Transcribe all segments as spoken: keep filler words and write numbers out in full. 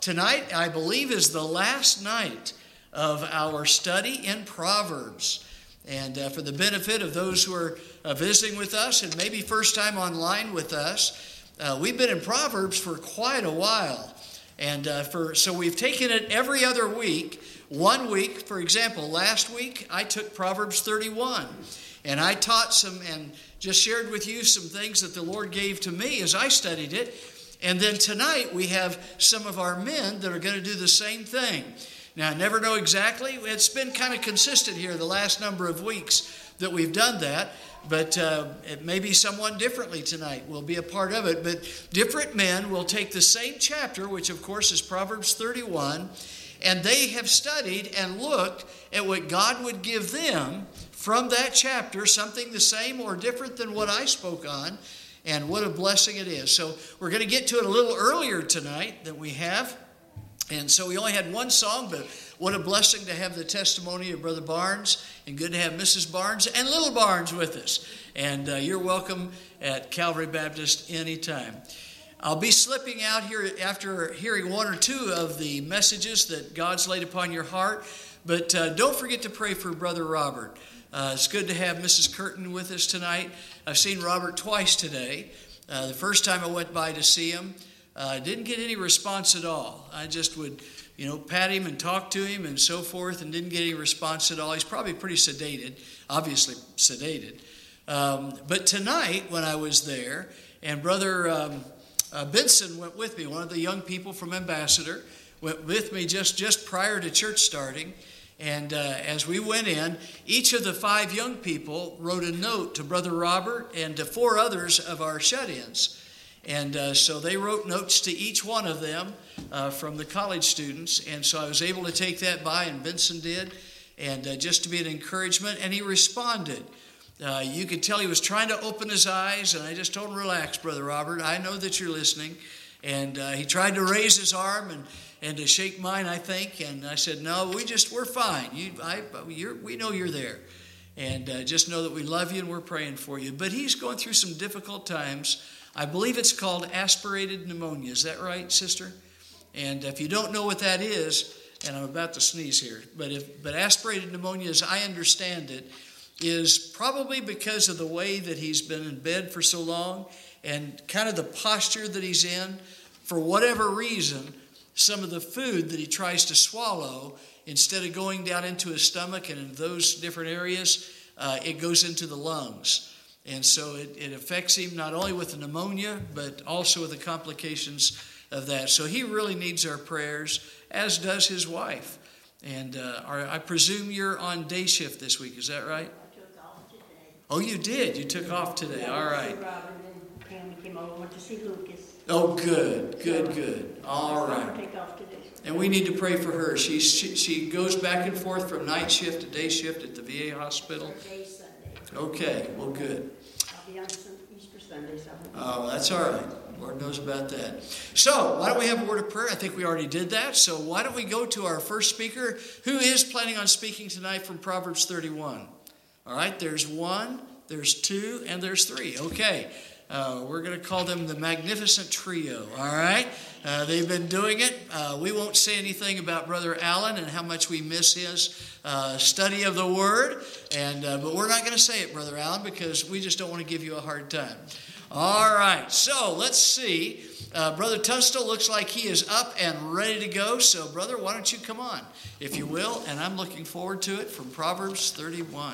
Tonight, I believe, is the last night of our study in Proverbs. And uh, for the benefit of those who are uh, visiting with us and maybe first time online with us, uh, we've been in Proverbs for quite a while. And uh, for so we've taken it every other week. One week, for example, last week I took Proverbs thirty-one. And I taught some and just shared with you some things that the Lord gave to me as I studied it. And then tonight we have some of our men that are going to do the same thing. Now, I never know exactly. It's been kind of consistent here the last number of weeks that we've done that. But uh, it may be someone differently tonight will be a part of it. But different men will take the same chapter, which of course is Proverbs thirty-one, and they have studied and looked at what God would give them from that chapter, something the same or different than what I spoke on. And what a blessing it is. So we're going to get to it a little earlier tonight than we have. And so we only had one song, but what a blessing to have the testimony of Brother Barnes. And good to have Missus Barnes and Little Barnes with us. And uh, you're welcome at Calvary Baptist anytime. I'll be slipping out here after hearing one or two of the messages that God's laid upon your heart. But uh, don't forget to pray for Brother Robert. Uh, it's good to have Missus Curtin with us tonight. I've seen Robert twice today. Uh, the first time I went by to see him, I uh, didn't get any response at all. I just would, you know, pat him and talk to him and so forth and didn't get any response at all. He's probably pretty sedated, obviously sedated. Um, but tonight when I was there, and Brother um, uh, Benson went with me, one of the young people from Ambassador, went with me just, just prior to church starting. And uh, as we went in, each of the five young people wrote a note to Brother Robert and to four others of our shut-ins. And uh, so they wrote notes to each one of them uh, from the college students. And so I was able to take that by, and Benson did, and uh, just to be an encouragement. And he responded. Uh, you could tell he was trying to open his eyes, and I just told him, relax, Brother Robert. I know that you're listening. And uh, he tried to raise his arm and and to shake mine, I think. And I said, no, we just, we're fine. You, I, you're, we know you're there. And uh, just know that we love you and we're praying for you. But he's going through some difficult times. I believe it's called aspirated pneumonia. Is that right, sister? And if you don't know what that is, and I'm about to sneeze here, but if but aspirated pneumonia, as I understand it, is probably because of the way that he's been in bed for so long and kind of the posture that he's in. For whatever reason, some of the food that he tries to swallow, instead of going down into his stomach and in those different areas, uh, it goes into the lungs. And so it, it affects him not only with the pneumonia, but also with the complications of that. So he really needs our prayers, as does his wife. And uh, our, I presume you're on day shift this week, is that right? I took off today. Oh, you did? You took off today. All right. Robert and Pam came over, went to see Lucas. Oh, good, good, good. All right. Take off today. And we need to pray for her. She, she she goes back and forth from night shift to day shift at the V A hospital. Day Sunday. Okay, well, good. I'll be on some Easter Sunday. So Oh, that's all right. Lord knows about that. So, why don't we have a word of prayer? I think we already did that. So, why don't we go to our first speaker, who is planning on speaking tonight from Proverbs thirty-one. All right, there's one, there's two, and there's three. Okay. Uh, we're going to call them the Magnificent Trio, all right? Uh, they've been doing it. Uh, we won't say anything about Brother Allen and how much we miss his uh, study of the Word, and uh, but we're not going to say it, Brother Allen, because we just don't want to give you a hard time. All right, so let's see. Uh, Brother Tunstall looks like he is up and ready to go, so brother, why don't you come on, if you will, and I'm looking forward to it from Proverbs thirty-one.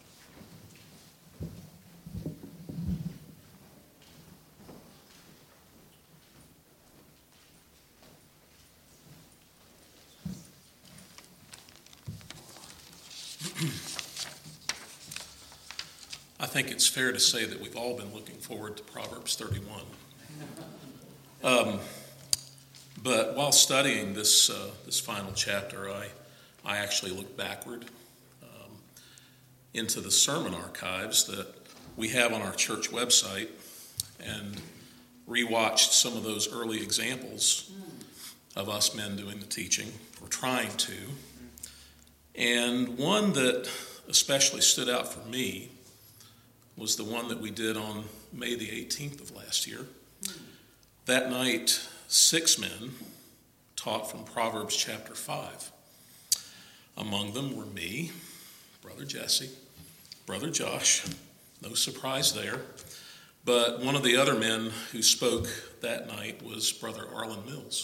I think it's fair to say that we've all been looking forward to Proverbs thirty-one. Um, but while studying this uh, this final chapter, I I actually looked backward um, into the sermon archives that we have on our church website and rewatched some of those early examples of us men doing the teaching, or trying to. And one that especially stood out for me was the one that we did on May the eighteenth of last year. That night, six men taught from Proverbs chapter five. Among them were me, Brother Jesse, Brother Josh, no surprise there. But one of the other men who spoke that night was Brother Arlen Mills.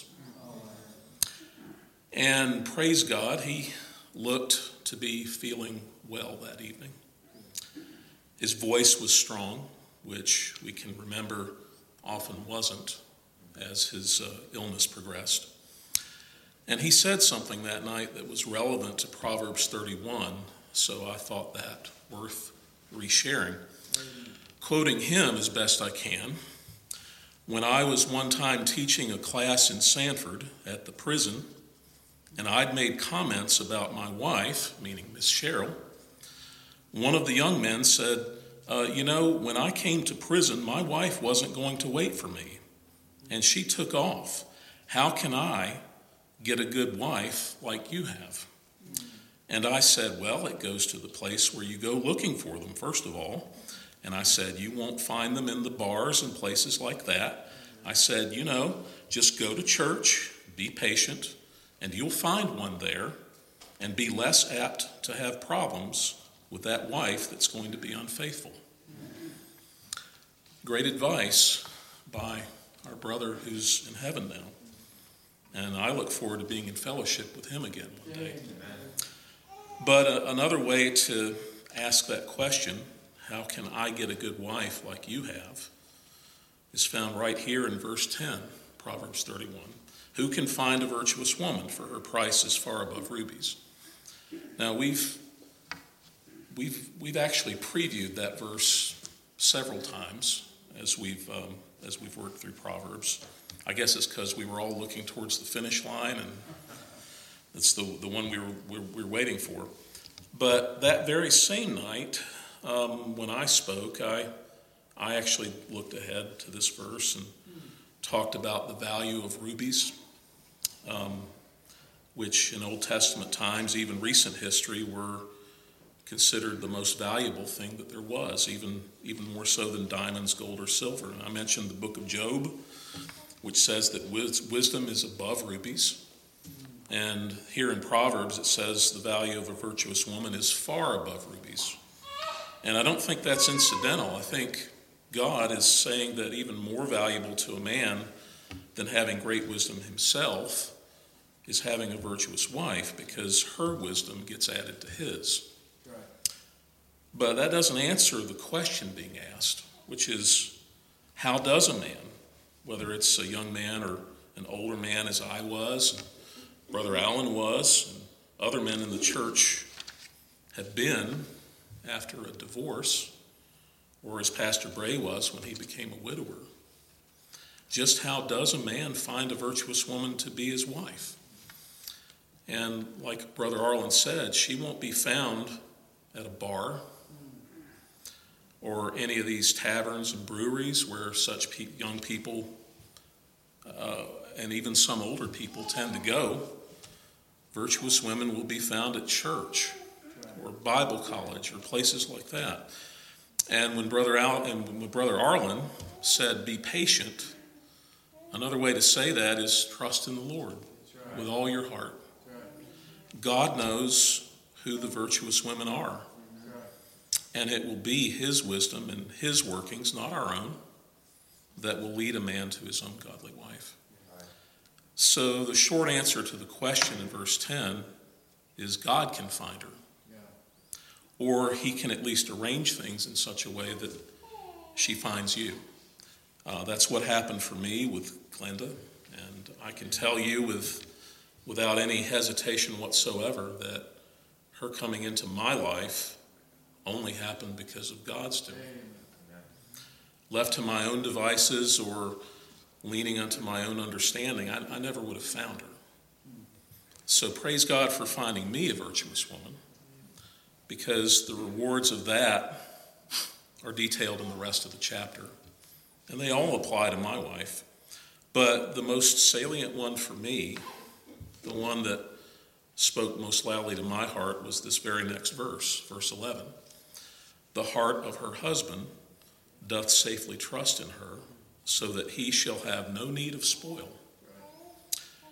And praise God, he looked to be feeling well that evening. His voice was strong, which we can remember often wasn't as his uh, illness progressed. And he said something that night that was relevant to Proverbs thirty-one, so I thought that worth resharing. Quoting him as best I can, when I was one time teaching a class in Sanford at the prison, and I'd made comments about my wife, meaning Miss Cheryl, one of the young men said, uh, you know, when I came to prison, my wife wasn't going to wait for me, and she took off. How can I get a good wife like you have? And I said, well, it goes to the place where you go looking for them, first of all. And I said, you won't find them in the bars and places like that. I said, you know, just go to church, be patient, and you'll find one there and be less apt to have problems with that wife that's going to be unfaithful. Great advice by our brother who's in heaven now. And I look forward to being in fellowship with him again one day. But uh, another way to ask that question, how can I get a good wife like you have, is found right here in verse ten, Proverbs thirty-one. Who can find a virtuous woman, for her price is far above rubies? Now we've we've we've actually previewed that verse several times as we've um, as we've worked through Proverbs. I guess it's because we were all looking towards the finish line, and it's the the one we were we were, we were waiting for. But that very same night, Um, when I spoke, I I actually looked ahead to this verse and talked about the value of rubies, um, which in Old Testament times, even recent history, were considered the most valuable thing that there was, even, even more so than diamonds, gold, or silver. And I mentioned the book of Job, which says that wis- wisdom is above rubies. And here in Proverbs, it says the value of a virtuous woman is far above rubies. And I don't think that's incidental. I think God is saying that even more valuable to a man than having great wisdom himself is having a virtuous wife, because her wisdom gets added to his. Right. But that doesn't answer the question being asked, which is, how does a man, whether it's a young man or an older man as I was, and Brother Allen was, and other men in the church have been after a divorce, or as Pastor Bray was when he became a widower. Just how does a man find a virtuous woman to be his wife? And like Brother Arlen said, she won't be found at a bar or any of these taverns and breweries where such pe- young people uh, and even some older people tend to go. Virtuous women will be found at church or Bible college or places like that. And when Brother Al and when Brother Arlen said, be patient, another way to say that is trust in the Lord right. with all your heart. Right. God knows who the virtuous women are. Right. And it will be his wisdom and his workings, not our own, that will lead a man to his ungodly wife. Right. So the short answer to the question in verse ten is God can find her. Or he can at least arrange things in such a way that she finds you. Uh, that's what happened for me with Glenda. And I can tell you with, without any hesitation whatsoever that her coming into my life only happened because of God's doing. Left to my own devices or leaning unto my own understanding, I, I never would have found her. So praise God for finding me a virtuous woman, because the rewards of that are detailed in the rest of the chapter. And they all apply to my wife. But the most salient one for me, the one that spoke most loudly to my heart, was this very next verse, verse eleven. The heart of her husband doth safely trust in her, so that he shall have no need of spoil.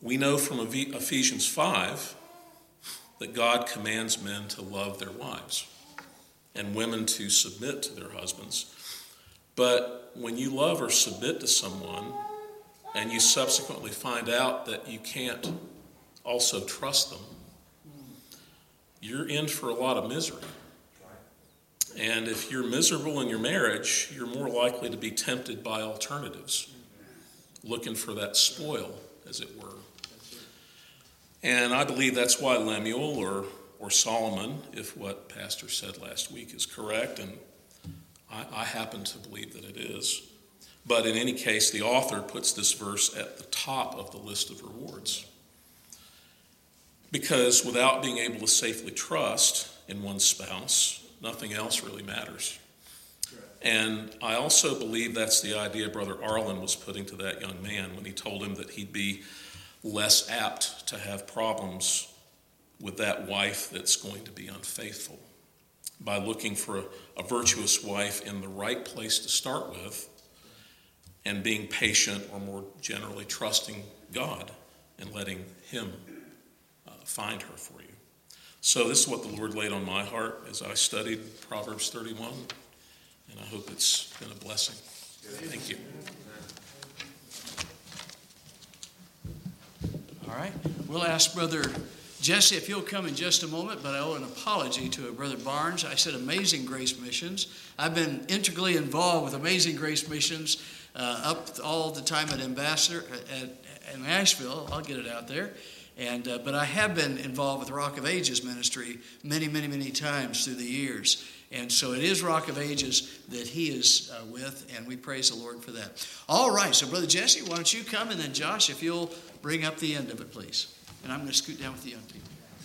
We know from Ephesians five that God commands men to love their wives and women to submit to their husbands. But when you love or submit to someone and you subsequently find out that you can't also trust them, you're in for a lot of misery. And if you're miserable in your marriage, you're more likely to be tempted by alternatives, looking for that spoil, as it were. And I believe that's why Lemuel or, or Solomon, if what Pastor said last week is correct, and I, I happen to believe that it is. But in any case, the author puts this verse at the top of the list of rewards. Because without being able to safely trust in one's spouse, nothing else really matters. And I also believe that's the idea Brother Arlen was putting to that young man when he told him that he'd be less apt to have problems with that wife that's going to be unfaithful by looking for a, a virtuous wife in the right place to start with and being patient, or more generally trusting God and letting him uh, find her for you. So this is what the Lord laid on my heart as I studied Proverbs thirty-one, and I hope it's been a blessing. Thank you. All right. We'll ask Brother Jesse if he'll come in just a moment, but I owe an apology to Brother Barnes. I said Amazing Grace Missions. I've been integrally involved with Amazing Grace Missions uh, up all the time at Ambassador, at, at Nashville. I'll get it out there. And uh, but I have been involved with Rock of Ages ministry many, many, many times through the years. And so it is Rock of Ages that he is uh, with, and we praise the Lord for that. All right, so Brother Jesse, why don't you come, and then Josh, if you'll bring up the end of it, please. And I'm going to scoot down with the young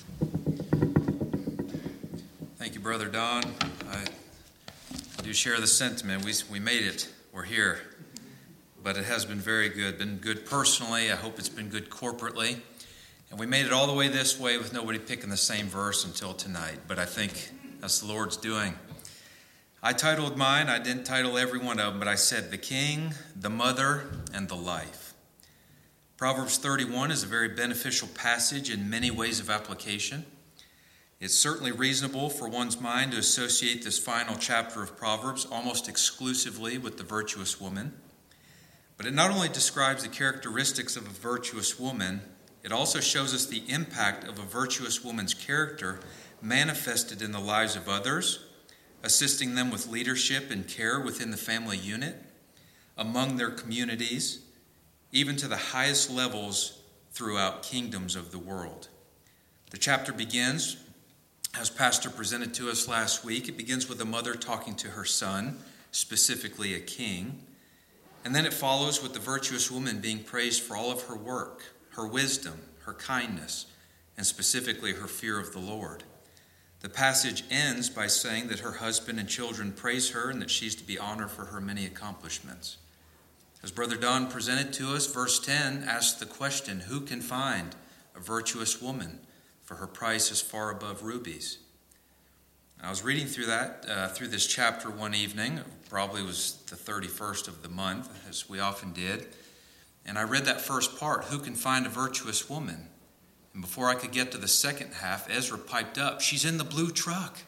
people. Thank you, Brother Don. I do share the sentiment. We, we made it. We're here. But it has been very good. Been good personally. I hope it's been good corporately. And we made it all the way this way with nobody picking the same verse until tonight. But I think that's the Lord's doing. I titled mine. I didn't title every one of them, but I said the king, the mother, and the life. Proverbs thirty-one is a very beneficial passage in many ways of application. It's certainly reasonable for one's mind to associate this final chapter of Proverbs almost exclusively with the virtuous woman. But it not only describes the characteristics of a virtuous woman, it also shows us the impact of a virtuous woman's character manifested in the lives of others, assisting them with leadership and care within the family unit, among their communities, even to the highest levels throughout kingdoms of the world. The chapter begins, as Pastor presented to us last week, it begins with a mother talking to her son, specifically a king. And then it follows with the virtuous woman being praised for all of her work, her wisdom, her kindness, and specifically her fear of the Lord. The passage ends by saying that her husband and children praise her and that she's to be honored for her many accomplishments. As Brother Don presented to us, verse ten asks the question, who can find a virtuous woman? For her price is far above rubies. I was reading through that, uh, through this chapter one evening. It probably was the thirty-first of the month, as we often did. And I read that first part, who can find a virtuous woman? And before I could get to the second half, Ezra piped up, she's in the blue truck.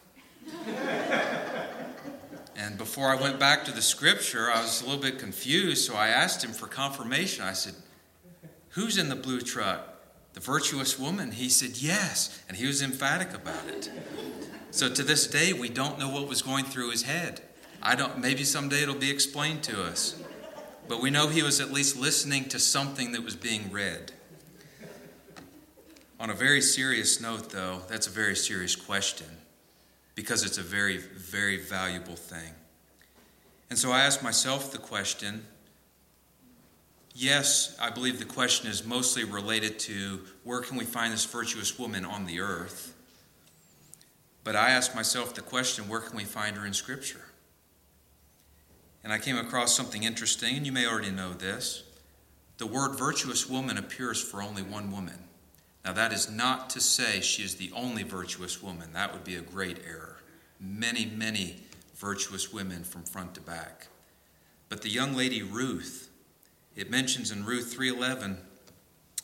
And before I went back to the scripture, I was a little bit confused, so I asked him for confirmation. I said, who's in the blue truck? The virtuous woman? He said, yes. And he was emphatic about it. So to this day, we don't know what was going through his head. I don't. Maybe someday it'll be explained to us. But we know he was at least listening to something that was being read. On a very serious note, though, that's a very serious question because it's a very, very valuable thing. And so I asked myself the question, yes, I believe the question is mostly related to where can we find this virtuous woman on the earth? But I asked myself the question, where can we find her in Scripture? And I came across something interesting, and you may already know this. The word virtuous woman appears for only one woman. Now, that is not to say she is the only virtuous woman. That would be a great error. Many, many virtuous women from front to back. But the young lady Ruth, it mentions in Ruth three eleven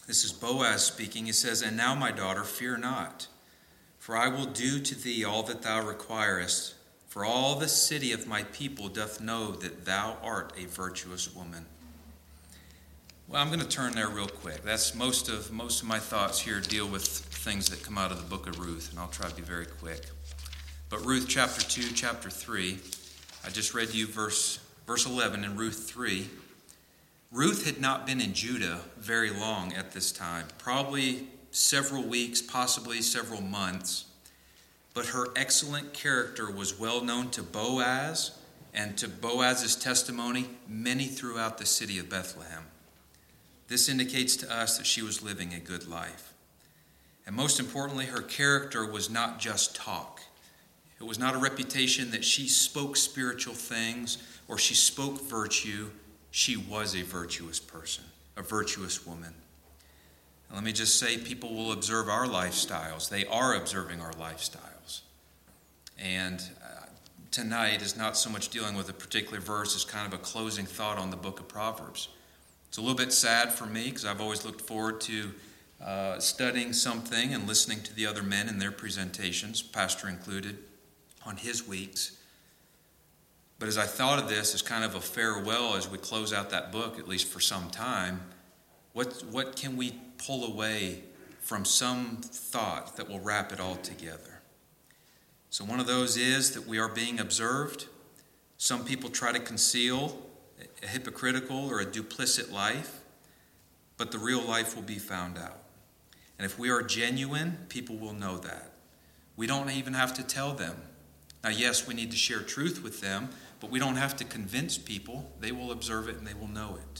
This is Boaz speaking. He says, "And now, my daughter, fear not, for I will do to thee all that thou requirest. For all the city of my people doth know that thou art a virtuous woman." Well, I'm going to turn there real quick. That's most of most of my thoughts here deal with things that come out of the book of Ruth, and I'll try to be very quick. But Ruth chapter two, chapter three, I just read you verse verse eleven in Ruth three. Ruth had not been in Judah very long at this time, probably several weeks, possibly several months. But her excellent character was well known to Boaz, and to Boaz's testimony, many throughout the city of Bethlehem. This indicates to us that she was living a good life. And most importantly, her character was not just talk. It was not a reputation that she spoke spiritual things or she spoke virtue. She was a virtuous person, a virtuous woman. And let me just say, people will observe our lifestyles. They are observing our lifestyles. And uh, tonight is not so much dealing with a particular verse as kind of a closing thought on the book of Proverbs. It's a little bit sad for me because I've always looked forward to uh, studying something and listening to the other men in their presentations, pastor included, on his weeks. But as I thought of this as kind of a farewell as we close out that book, at least for some time, what what can we pull away from some thought that will wrap it all together? So one of those is that we are being observed. Some people try to conceal a hypocritical or a duplicit life, but the real life will be found out. And if we are genuine, people will know that. We don't even have to tell them. Now, yes, we need to share truth with them, but we don't have to convince people. They will observe it and they will know it.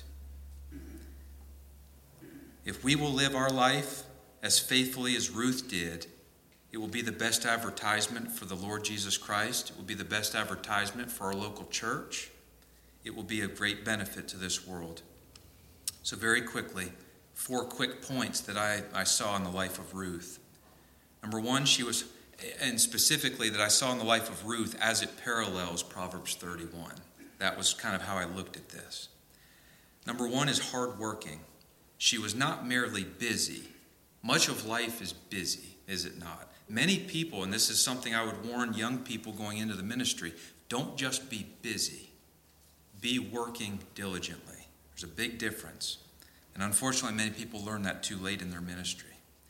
If we will live our life as faithfully as Ruth did, it will be the best advertisement for the Lord Jesus Christ. It will be the best advertisement for our local church. It will be a great benefit to this world. So very quickly, four quick points that I, I saw in the life of Ruth. Number one, she was, and specifically that I saw in the life of Ruth as it parallels Proverbs thirty-one. That was kind of how I looked at this. Number one is hardworking. She was not merely busy. Much of life is busy, is it not? Many people, and this is something I would warn young people going into the ministry, don't just be busy. Be working diligently. There's a big difference. And unfortunately, many people learn that too late in their ministry.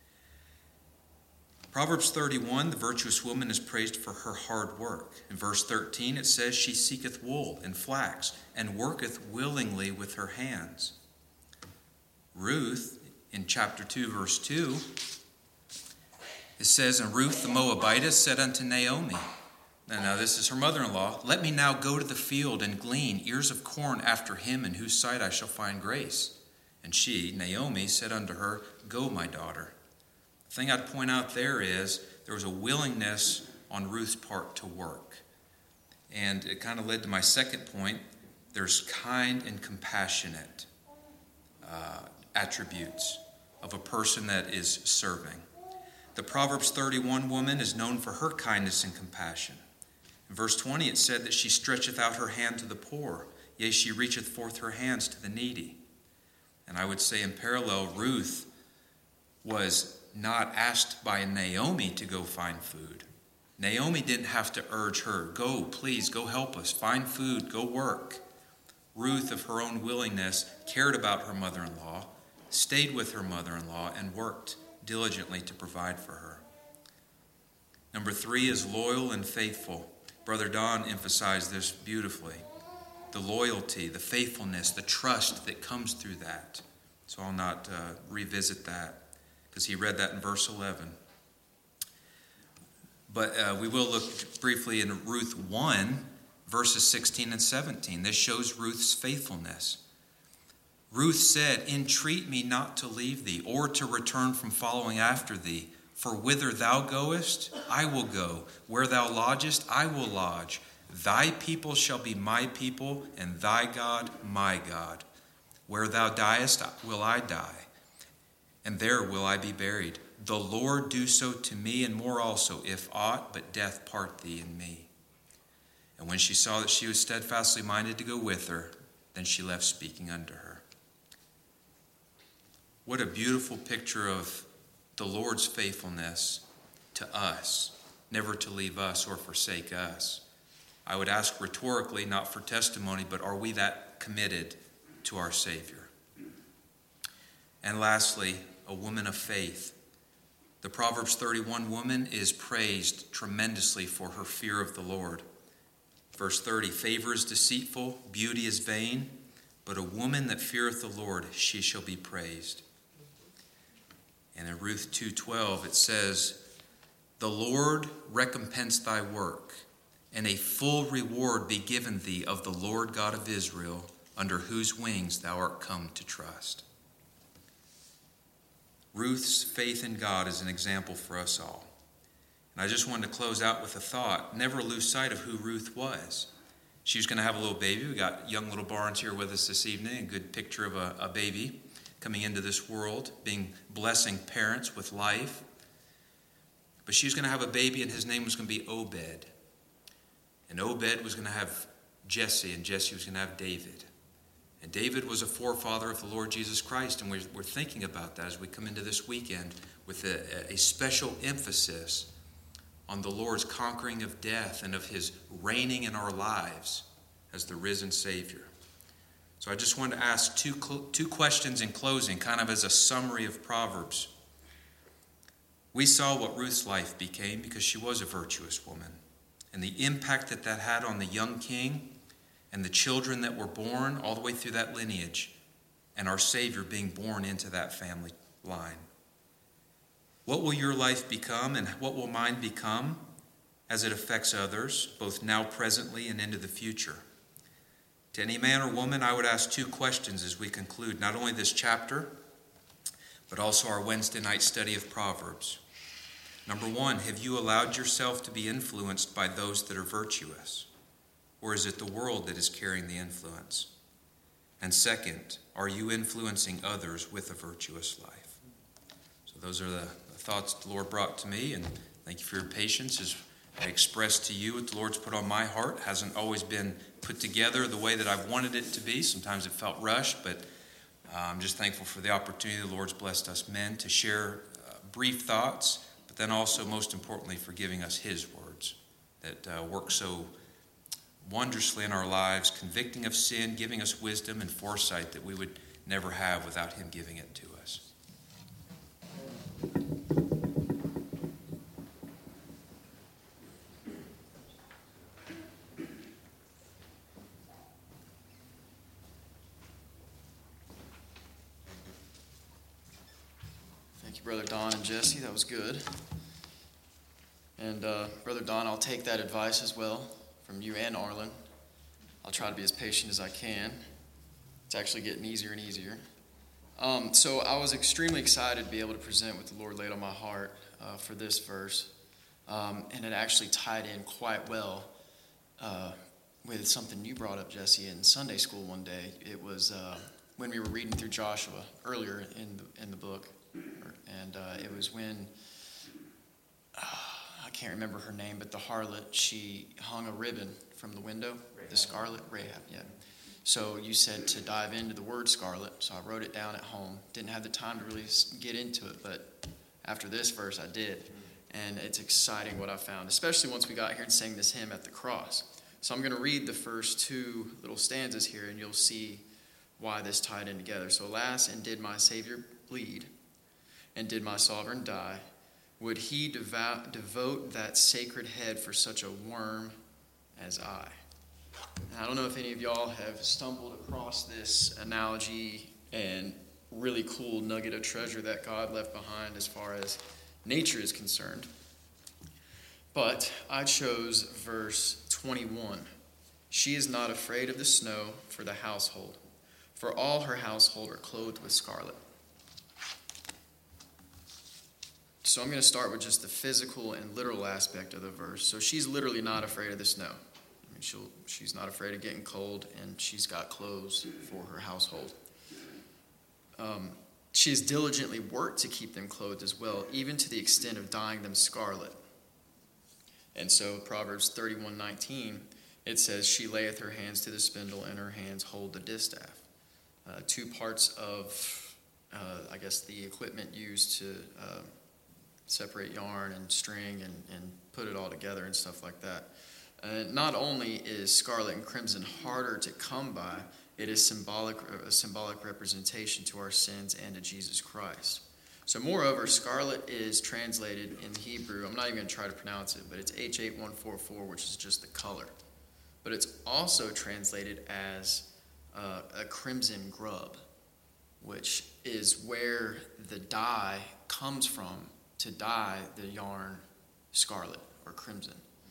Proverbs thirty-one, the virtuous woman is praised for her hard work. In verse thirteen, it says, "She seeketh wool and flax, and worketh willingly with her hands." Ruth, in chapter two, verse two, it says, "And Ruth the Moabitess said unto Naomi," and now this is her mother-in-law, "Let me now go to the field and glean ears of corn after him in whose sight I shall find grace. And she, Naomi, said unto her, Go, my daughter." The thing I'd point out there is there was a willingness on Ruth's part to work. And it kind of led to my second point. There's kind and compassionate uh, attributes of a person that is serving. The Proverbs thirty-one woman is known for her kindness and compassion. In verse twenty, it said that she stretcheth out her hand to the poor, yea, she reacheth forth her hands to the needy. And I would say in parallel, Ruth was not asked by Naomi to go find food. Naomi didn't have to urge her, "Go, please, go help us, find food, go work." Ruth, of her own willingness, cared about her mother-in-law, stayed with her mother-in-law, and worked diligently to provide for her. Number three is loyal and faithful. Brother Don emphasized this beautifully. The loyalty, the faithfulness, the trust that comes through that. So I'll not uh, revisit that because he read that in verse eleven. But uh, we will look briefly in Ruth one, verses sixteen and seventeen. This shows Ruth's faithfulness. Ruth said, "Entreat me not to leave thee, or to return from following after thee. For whither thou goest, I will go. Where thou lodgest, I will lodge. Thy people shall be my people, and thy God my God. Where thou diest, will I die, and there will I be buried. The Lord do so to me, and more also, if aught but death part thee and me." And when she saw that she was steadfastly minded to go with her, then she left speaking unto her. What a beautiful picture of the Lord's faithfulness to us, never to leave us or forsake us. I would ask rhetorically, not for testimony, but are we that committed to our Savior? And lastly, a woman of faith. The Proverbs thirty-one woman is praised tremendously for her fear of the Lord. Verse thirty, favor is deceitful, beauty is vain, but a woman that feareth the Lord, she shall be praised. And in Ruth two twelve it says, the Lord recompense thy work, and a full reward be given thee of the Lord God of Israel, under whose wings thou art come to trust. Ruth's faith in God is an example for us all. And I just wanted to close out with a thought. Never lose sight of who Ruth was. She was going to have a little baby. We got young little Barnes here with us this evening. A good picture of a, a baby coming into this world, being blessing parents with life. But she was going to have a baby, and his name was going to be Obed. And Obed was going to have Jesse, and Jesse was going to have David. And David was a forefather of the Lord Jesus Christ, and we're, we're thinking about that as we come into this weekend with a, a special emphasis on the Lord's conquering of death and of his reigning in our lives as the risen Savior. So I just wanted to ask two, two questions in closing, kind of as a summary of Proverbs. We saw what Ruth's life became because she was a virtuous woman, and the impact that that had on the young king and the children that were born all the way through that lineage, and our Savior being born into that family line. What will your life become, and what will mine become as it affects others, both now, presently, and into the future? To any man or woman, I would ask two questions as we conclude not only this chapter, but also our Wednesday night study of Proverbs. Number one, have you allowed yourself to be influenced by those that are virtuous? Or is it the world that is carrying the influence? And second, are you influencing others with a virtuous life? So those are the thoughts the Lord brought to me, and thank you for your patience as I express to you what the Lord's put on my heart. It hasn't always been put together the way that I've wanted it to be. Sometimes it felt rushed, but uh, I'm just thankful for the opportunity the Lord's blessed us men to share uh, brief thoughts, but then also, most importantly, for giving us his words that uh, work so wondrously in our lives, convicting of sin, giving us wisdom and foresight that we would never have without him giving it to us. Thank you, Brother Don and Jesse. That was good. And uh, Brother Don, I'll take that advice as well from you and Arlen. I'll try to be as patient as I can. It's actually getting easier and easier. Um, so I was extremely excited to be able to present what the Lord laid on my heart uh, for this verse. Um, and it actually tied in quite well uh, with something you brought up, Jesse, in Sunday school one day. It was uh, when we were reading through Joshua earlier in the, in the book. And uh, it was when, uh, I can't remember her name, but the harlot, she hung a ribbon from the window, Rahab. The scarlet, Rahab, yeah. So you said to dive into the word scarlet, so I wrote it down at home. Didn't have the time to really get into it, but after this verse I did. And it's exciting what I found, especially once we got here and sang this hymn at the cross. So I'm going to read the first two little stanzas here, and you'll see why this tied in together. So, alas, and did my Savior bleed, and did my sovereign die, would he devout, devote that sacred head for such a worm as I? Now, I don't know if any of y'all have stumbled across this analogy and really cool nugget of treasure that God left behind as far as nature is concerned. But I chose verse twenty-one. She is not afraid of the snow for the household, for all her household are clothed with scarlet. So I'm going to start with just the physical and literal aspect of the verse. So she's literally not afraid of the snow. I mean, she'll, she's not afraid of getting cold, and she's got clothes for her household. Um, she has diligently worked to keep them clothed as well, even to the extent of dyeing them scarlet. And so Proverbs thirty-one nineteen, it says, she layeth her hands to the spindle, and her hands hold the distaff. Uh, two parts of uh, I guess, the equipment used to uh, separate yarn and string and, and put it all together and stuff like that. Uh, not only is scarlet and crimson harder to come by, it is symbolic, a symbolic representation to our sins and to Jesus Christ. So moreover, scarlet is translated in Hebrew, I'm not even going to try to pronounce it, but it's H eight one four four, which is just the color. But it's also translated as uh, a crimson grub, which is where the dye comes from to dye the yarn scarlet or crimson.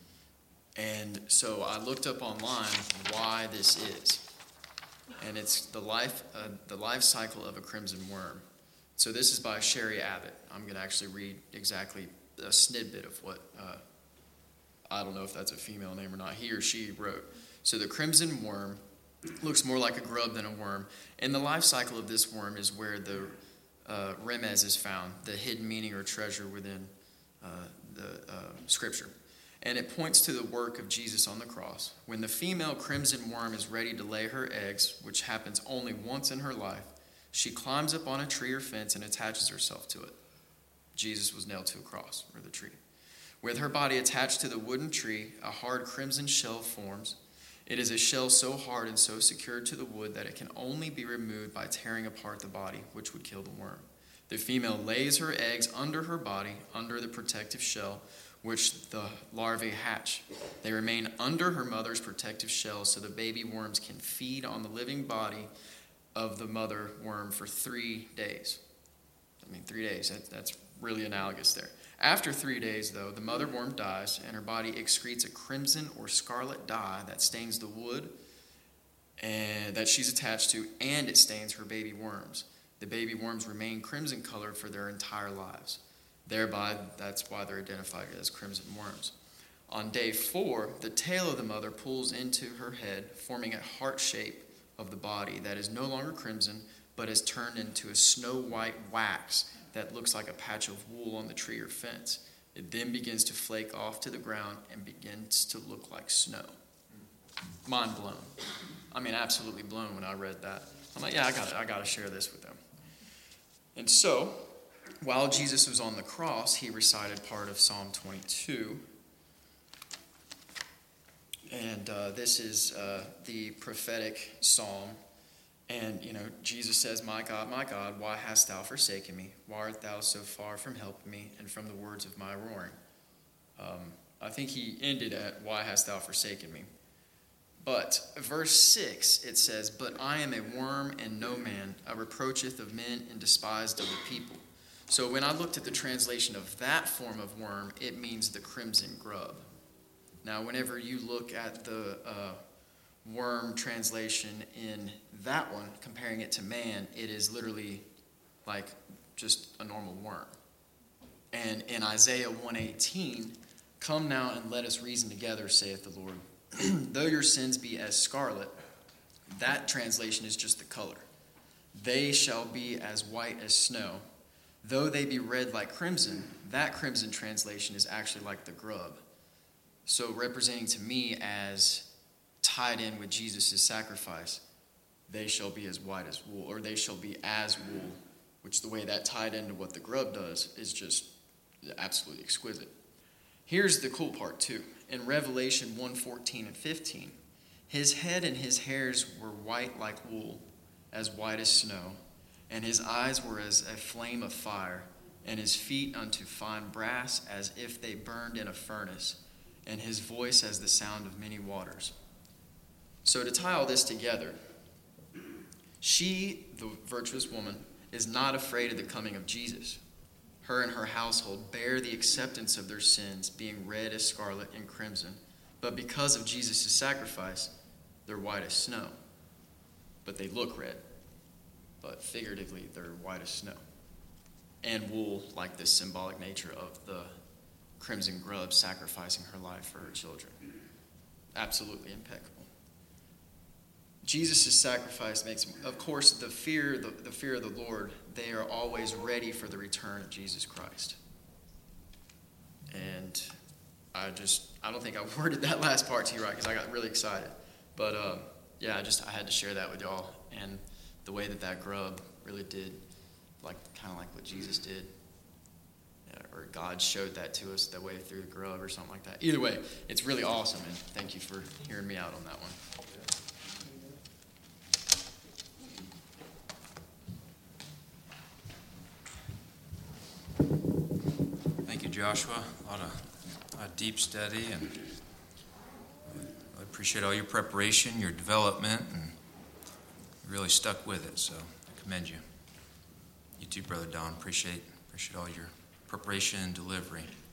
And so I looked up online why this is. And it's the life, uh, the life cycle of a crimson worm. So this is by Sherry Abbott. I'm going to actually read exactly a snippet of what, uh, I don't know if that's a female name or not, he or she wrote. So the crimson worm looks more like a grub than a worm. And the life cycle of this worm is where the uh, remez is found, the hidden meaning or treasure within uh, the uh, scripture. And it points to the work of Jesus on the cross. When the female crimson worm is ready to lay her eggs, which happens only once in her life, she climbs up on a tree or fence and attaches herself to it. Jesus was nailed to a cross, or the tree. With her body attached to the wooden tree, a hard crimson shell forms. It is a shell so hard and so secured to the wood that it can only be removed by tearing apart the body, which would kill the worm. The female lays her eggs under her body, under the protective shell, which the larvae hatch. They remain under her mother's protective shell so the baby worms can feed on the living body of the mother worm for three days. I mean, three days, that, that's really analogous there. After three days, though, the mother worm dies, and her body excretes a crimson or scarlet dye that stains the wood and that she's attached to, and it stains her baby worms. The baby worms remain crimson colored for their entire lives. Thereby, that's why they're identified as crimson worms. On day four, the tail of the mother pulls into her head, forming a heart shape of the body that is no longer crimson, but is turned into a snow-white wax that looks like a patch of wool on the tree or fence. It then begins to flake off to the ground and begins to look like snow. Mind blown. I mean, absolutely blown when I read that. I'm like, yeah, I got I got to share this with them. And so, while Jesus was on the cross, he recited part of Psalm twenty-two. And uh, this is uh, the prophetic psalm. And, you know, Jesus says, "My God, my God, why hast thou forsaken me? Why art thou so far from helping me and from the words of my roaring?" Um, I think he ended at, "Why hast thou forsaken me?" But verse six, it says, "But I am a worm and no man, a reproacheth of men and despised of the people." So when I looked at the translation of that form of worm, it means the crimson grub. Now, whenever you look at the uh, worm translation in that one, comparing it to man, it is literally like just a normal worm. And in Isaiah one eighteen, "Come now and let us reason together, saith the Lord. Though your sins be as scarlet," that translation is just the color. "They shall be as white as snow. Though they be red like crimson," that crimson translation is actually like the grub. So representing to me as tied in with Jesus' sacrifice, "They shall be as white as wool," or "they shall be as wool," which the way that tied into what the grub does is just absolutely exquisite. Here's the cool part too. In Revelation one fourteen and fifteen, "His head and his hairs were white like wool, as white as snow, and his eyes were as a flame of fire, and his feet unto fine brass, as if they burned in a furnace, and his voice as the sound of many waters." So to tie all this together, she, the virtuous woman, is not afraid of the coming of Jesus. Her and her household bear the acceptance of their sins, being red as scarlet and crimson. But because of Jesus' sacrifice, they're white as snow. But they look red. But figuratively, they're white as snow. And wool, like this symbolic nature of the crimson grub sacrificing her life for her children. Absolutely impeccable. Jesus' sacrifice makes, of course, the fear, the, the fear of the Lord, they are always ready for the return of Jesus Christ. And I just, I don't think I worded that last part to you right, because I got really excited. But uh, yeah, I just, I had to share that with y'all. And the way that that grub really did like kind of like what Jesus did. Yeah, or God showed that to us the way through the grove or something like that. Either way, it's really awesome, and thank you for hearing me out on that one. Thank you, Joshua. A lot of, a lot of deep study, and I appreciate all your preparation, your development, and you really stuck with it, so I commend you. You too, Brother Don. Appreciate, appreciate all your preparation and delivery.